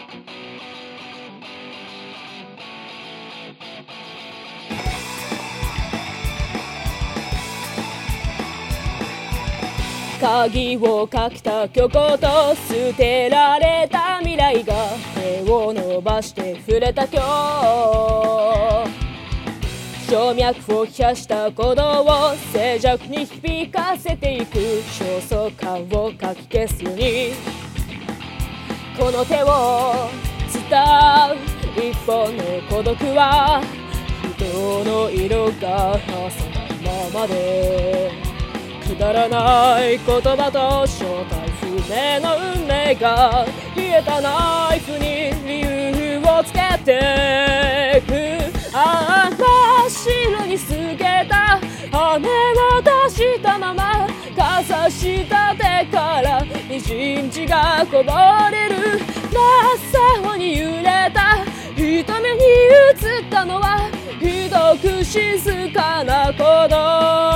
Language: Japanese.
鍵をかけた虚構と捨てられた未来が手を伸ばして触れた今日、静脈を冷やした鼓動を静寂に響かせていく焦燥感をかき消すように、この手を伝う一本の孤独は人の色が挟ままで、くだらない言葉と正体不明の運命が冷えたナイフに理由をつけてく。ああ真っ白に透けた羽を出したまま、傘した手から滲血がこぼれる。真っ青に揺れた瞳に映ったのはひどく静かな鼓動。